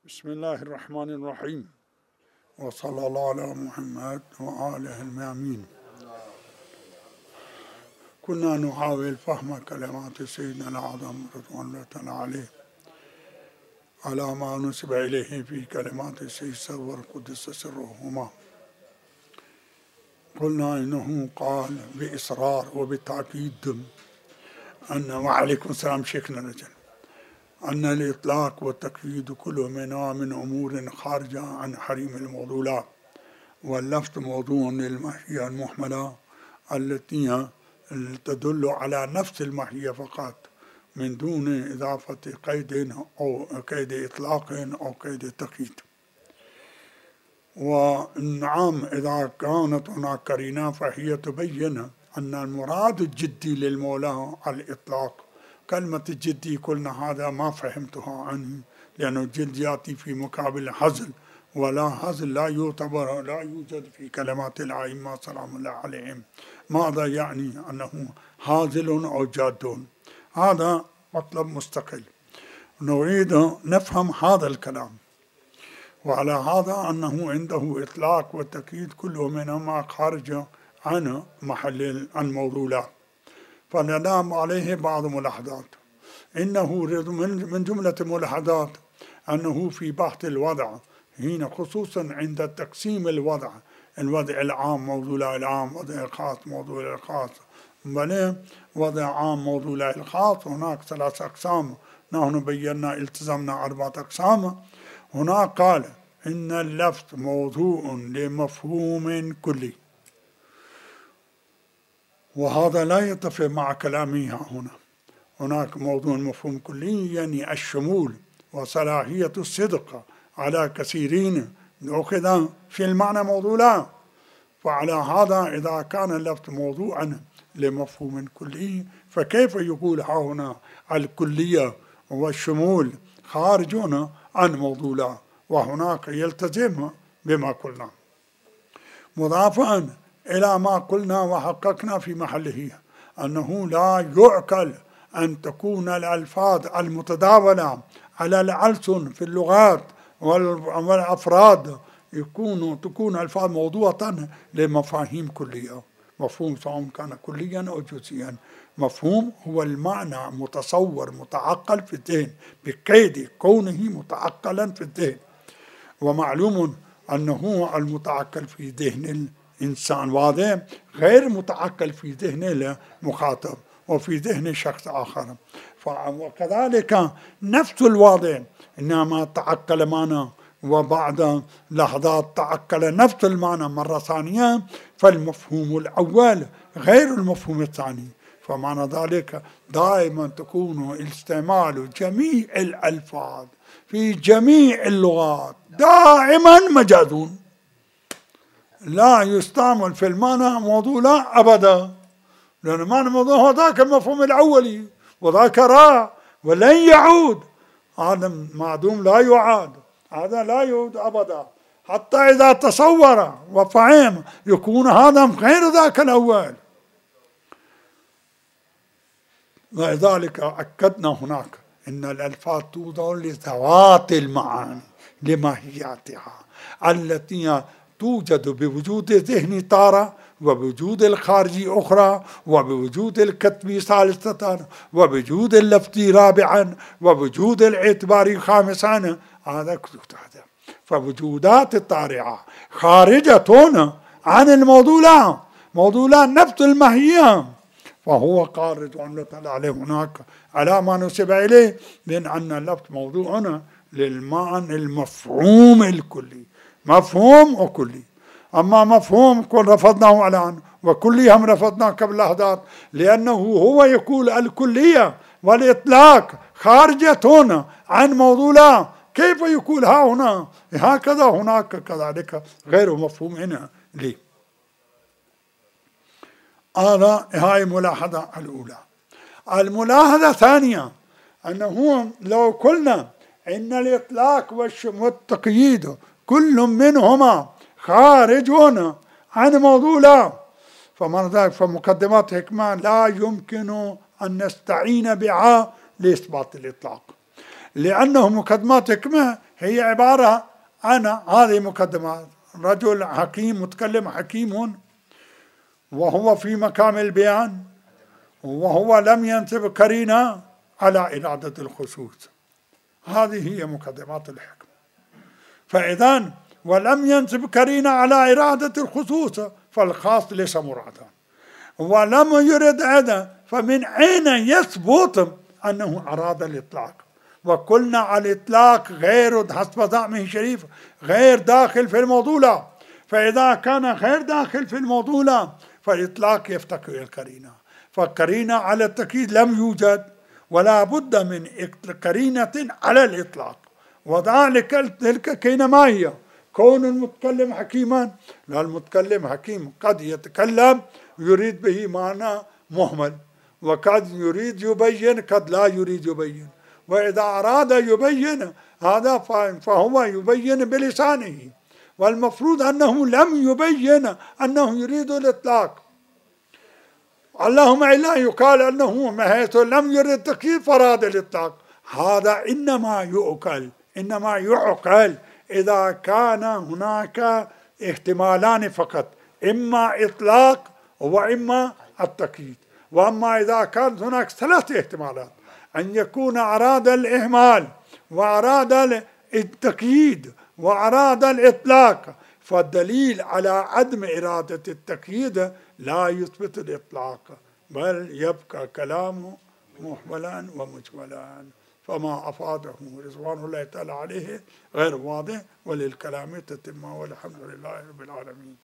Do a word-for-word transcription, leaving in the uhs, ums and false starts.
بسم الله الرحمن الرحيم، وصلى الله على محمد وآله الميامين. كنا نحاول فهم كلمات سيدنا الأعظم رضوان الله تعالى عليه على ما نسب إليه في كلمات السيد سرور قدس سرهما. قلنا إنه قال بإصرار وبتأكيد أن وعليكم السلام شيخنا رجل أن الإطلاق والتقييد كله منها من أمور خارجة عن حريم الموضوعات، واللفظ موضوع للماهية المحملة التي تدل على نفس الماهية فقط من دون إضافة قيد أو قيد إطلاق أو قيد تقييد. ونعم إذا كانت هناك قرينة فهي تبين أن المراد الجدي للمولى الإطلاق. كلمة الجدي قلنا هذا ما فهمتها عنه، لأنه الجد يأتي في مقابل هزل، ولا هزل لا يعتبر لا يوجد في كلمات الأئمة سلام الله عليهم. ماذا يعني أنه هازل أو جاد؟ هذا مطلب مستقل، نريد نفهم هذا الكلام. وعلى هذا أنه عنده إطلاق والتأكيد كله منهما خارج عن محل الموضوعات، فننام عليه بعض ملاحظات. إنه من جملة الملاحظات أنه في بحث الوضع هنا، خصوصا عند تقسيم الوضع، الوضع العام موضوع العام، وضع الخاص موضوع الخاص، بل وضع عام موضوع الخاص، هناك ثلاث أقسام، نحن بينا التزمنا أربعة أقسام. هناك قال إن اللفظ موضوع لمفهوم كلي، وهذا لا يتفق مع كلامي هنا. هناك موضوع مفهوم كلي يعني الشمول وصلاحية الصدق على كثيرين أخذ في المعنى موضوعا. فعلى هذا إذا كان اللفظ موضوعا لمفهوم كلي، فكيف يقول هنا الكلية والشمول خارجون عن موضوعا، وهناك يلتزم بما قلنا. مضافا إلى ما قلنا وحققنا في محله أنه لا يعقل أن تكون الألفاظ المتداولة على الألسن في اللغات والأفراد يكون تكون ألفاظ موضوعة لمفاهيم كلية. مفهوم سواء كان كليا أو جزئيا، مفهوم هو المعنى متصور متعقل في الذهن بقيد كونه متعقلا في الذهن، ومعلوم أنه المتعقل في ذهن الإنسان واضح غير متعقل في ذهن المخاطب وفي ذهن شخص آخر. وكذلك نفس الواضح إنما تعقل معنى وبعد لحظات تعقل نفس المعنى مرة ثانية، فالمفهوم الأول غير المفهوم الثاني. فمعنى ذلك دائما تكون استعمال جميع الألفاظ في جميع اللغات دائما مجازون، لا يستعمل في المعنى موضوع لا أبدا، لأن معنى موضوع هو ذاك المفهوم الأولي وذاك راء ولن يعود. هذا معدوم لا يعاد، هذا لا يعود أبدا، حتى إذا تصور وفهم يكون هذا غير ذاك الأول. ولذلك أكدنا هناك إن الألفاظ توضع لذوات المعاني لماهياتها التي توجد بوجود الذهن تارة، وبوجود الخارجي أخرى، وبوجود الكتبي ثالثة، وبوجود اللفظي رابعا، وبوجود الاعتباري خامسا. هذا هذا فوجودات الطارعة خارجة عن الموضوع، موضوع نفس الماهية، فهو قال رضوان الله تعالى عليه هناك على ما نسب إليه من أن اللفظ موضوعنا للمعنى المفهوم الكلي، مفهوم وكلي. أما مفهوم كل رفضناه الآن، وكلي هم رفضناه قبل لحظات، لأنه هو يقول الكلية والإطلاق خارجة عن موضوع، كيف يقول ها هنا هكذا هناك كذلك غير مفهوم هنا لي. هذا هاي الملاحظة الأولى. الملاحظة الثانية أنه لو قلنا إن الإطلاق والتقييد كل منهما خارجون عن موضوع، فمن ذلك فمقدمات حكمة لا يمكن أن نستعين بها لإثبات الإطلاق، لأنه مقدمات حكمة هي عبارة عن هذه مقدمات. رجل حكيم متكلم حكيم وهو في مقام البيان، وهو لم ينسب قرينة على إرادة الخصوص. هذه هي مقدمات الحكمة. فإذا ولم ينسب قرينة على إرادة الخصوص فالخاص ليس مرادا، ولم يرد هذا فمن أين يثبت أنه أراد الإطلاق؟ وقلنا على الإطلاق غير حسب زعمه الشريف غير داخل في الموضوع. فإذا كان غير داخل في الموضوع فالإطلاق يفتقر إلى القرينة، فالقرينة على التأكيد لم يوجد، ولا بد من قرينة على الإطلاق. وذلك تلك كينما هي كون المتكلم حكيما. لا، المتكلم حكيم قد يتكلم يريد به معنى مهمل، وقد يريد يبين قد لا يريد يبين. وإذا أراد يبين هذا فهو يبين بلسانه، والمفروض أنه لم يبين أنه يريد الإطلاق. اللهم إلا يقال أنه حيث لم يرد تقييد فراد الإطلاق. هذا إنما يؤكل إنما يعقل إذا كان هناك احتمالان فقط، إما إطلاق وإما التقييد. وأما إذا كانت هناك ثلاث احتمالات، أن يكون أراد الإهمال وأراد التقييد وأراد الإطلاق، فالدليل على عدم إرادة التقييد لا يثبت الإطلاق، بل يبقى كلامه محملا ومجملا. فما أفاده رضوان الله تعالى عليه غير واضح، وللكلام تتمه، والحمد لله رب العالمين.